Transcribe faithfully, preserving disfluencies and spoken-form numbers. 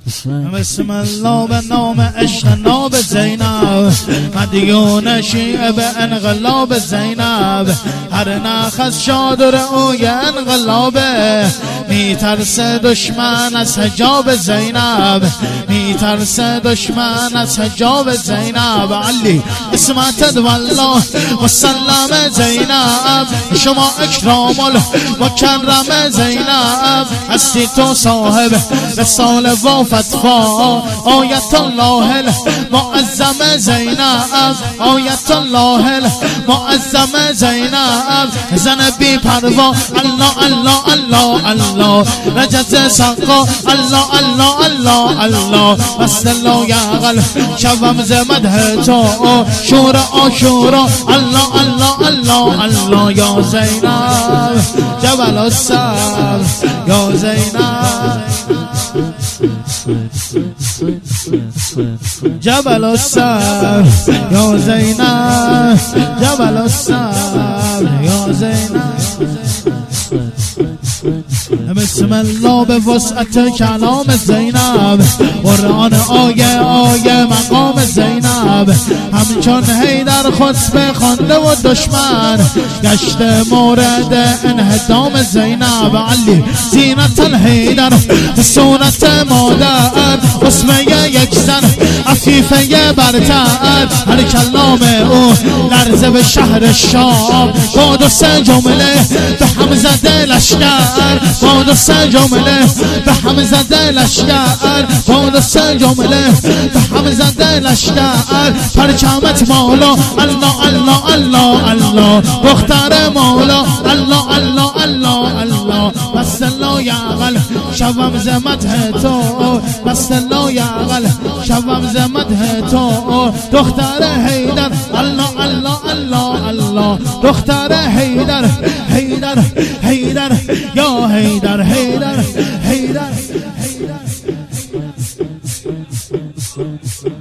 بسم الله به نام اجتناب زینب، مدیون شیعه به انقلاب زینب، هر نخس شادر اوی انقلابه، میترسه دشمن از حجاب زینب، میترسه دشمن از حجاب زینب. علی اسمت والله مسلم زینب، شما اکرام المکرم زینب، هستی تو صاحب رسال و فتوا، آیت الله المعظم زینب، آیت الله المعظم زینب، زن بی پروا الله الله الله الله، رجز سقا الله الله الله الله، بس الله یعقل شوم ز مدح تو، شورا آشورا الله الله الله الله، یا زینب جبل الصبر یا زینب جبل الصبر یا زینب جبل الصبر یا زینب. بسم الله به وسعت کلام زینب، قرآن آیه آیه مقام زینب، همچون حیدر خطبه خوانده و دشمن گشت مورد انهدام زینب. علی زینت الحیدر سونت مادر، اسمه یک زن عفیفه برتر، هر کلام او لرزه به شهر شام، با دو سه جمله به هم زده لشکر، با دو سه جمله به هم زده لشکر، با دو سه جمله به هم زده لشکر، پرچمت مولا الله الله الله الله، دختر مولا الله الله الله الله، بس الله یعقل شوم ز مدح تو، بس الله یعقل شوم ز مدح تو، دختر حیدر الله الله الله الله، دختر حیدر حیدر حیدر یا حیدر حیدر حیدر حیدر.